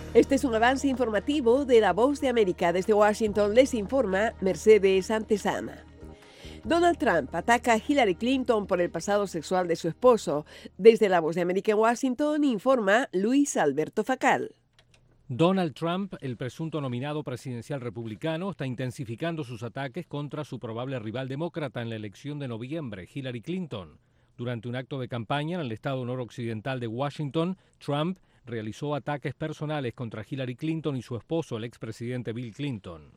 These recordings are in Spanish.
Este es un avance informativo de La Voz de América. Desde Washington les informa Mercedes Antesana. Donald Trump ataca a Hillary Clinton por el pasado sexual de su esposo. Desde La Voz de América en Washington informa Luis Alberto Facal. Donald Trump, el presunto nominado presidencial republicano, está intensificando sus ataques contra su probable rival demócrata en la elección de noviembre, Hillary Clinton. Durante un acto de campaña en el estado noroccidental de Washington, Trump realizó ataques personales contra Hillary Clinton y su esposo, el expresidente Bill Clinton.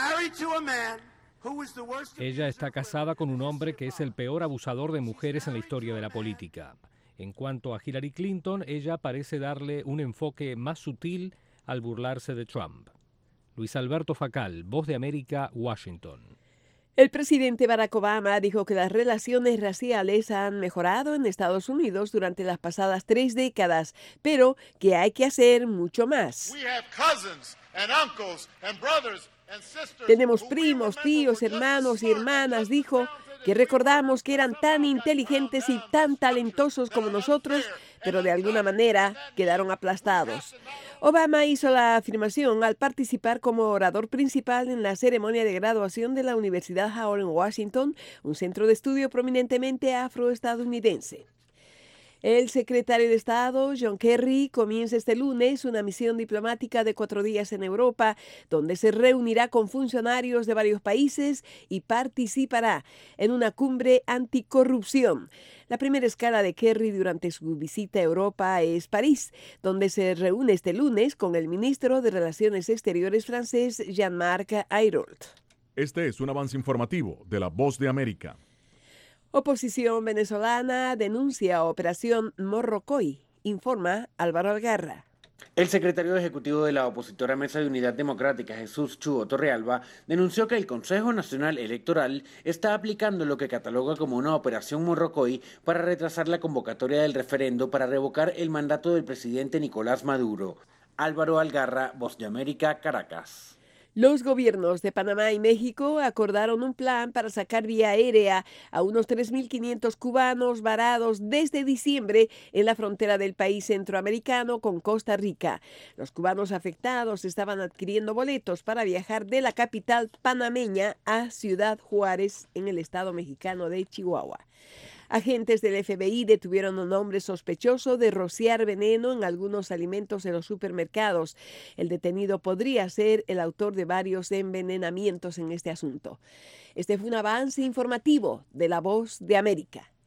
Ella está casada con un hombre que es el peor abusador de mujeres en la historia de la política. En cuanto a Hillary Clinton, ella parece darle un enfoque más sutil al burlarse de Trump. Luis Alberto Facal, Voz de América, Washington. El presidente Barack Obama dijo que las relaciones raciales han mejorado en Estados Unidos durante las pasadas 3 décadas, pero que hay que hacer mucho más. Tenemos primos, tíos, hermanos y hermanas, dijo, que recordamos que eran tan inteligentes y tan talentosos como nosotros, pero de alguna manera quedaron aplastados. Obama hizo la afirmación al participar como orador principal en la ceremonia de graduación de la Universidad Howard en Washington, un centro de estudio prominentemente afroestadounidense. El secretario de Estado, John Kerry, comienza este lunes una misión diplomática de 4 días en Europa, donde se reunirá con funcionarios de varios países y participará en una cumbre anticorrupción. La primera escala de Kerry durante su visita a Europa es París, donde se reúne este lunes con el ministro de Relaciones Exteriores francés, Jean-Marc Ayrault. Este es un avance informativo de La Voz de América. Oposición venezolana denuncia Operación Morrocoy, informa Álvaro Algarra. El secretario ejecutivo de la opositora Mesa de Unidad Democrática, Jesús Chuo Torrealba, denunció que el Consejo Nacional Electoral está aplicando lo que cataloga como una operación Morrocoy para retrasar la convocatoria del referendo para revocar el mandato del presidente Nicolás Maduro. Álvaro Algarra, Voz de América, Caracas. Los gobiernos de Panamá y México acordaron un plan para sacar vía aérea a unos 3.500 cubanos varados desde diciembre en la frontera del país centroamericano con Costa Rica. Los cubanos afectados estaban adquiriendo boletos para viajar de la capital panameña a Ciudad Juárez, en el estado mexicano de Chihuahua. Agentes del FBI detuvieron a un hombre sospechoso de rociar veneno en algunos alimentos en los supermercados. El detenido podría ser el autor de varios envenenamientos en este asunto. Este fue un avance informativo de La Voz de América.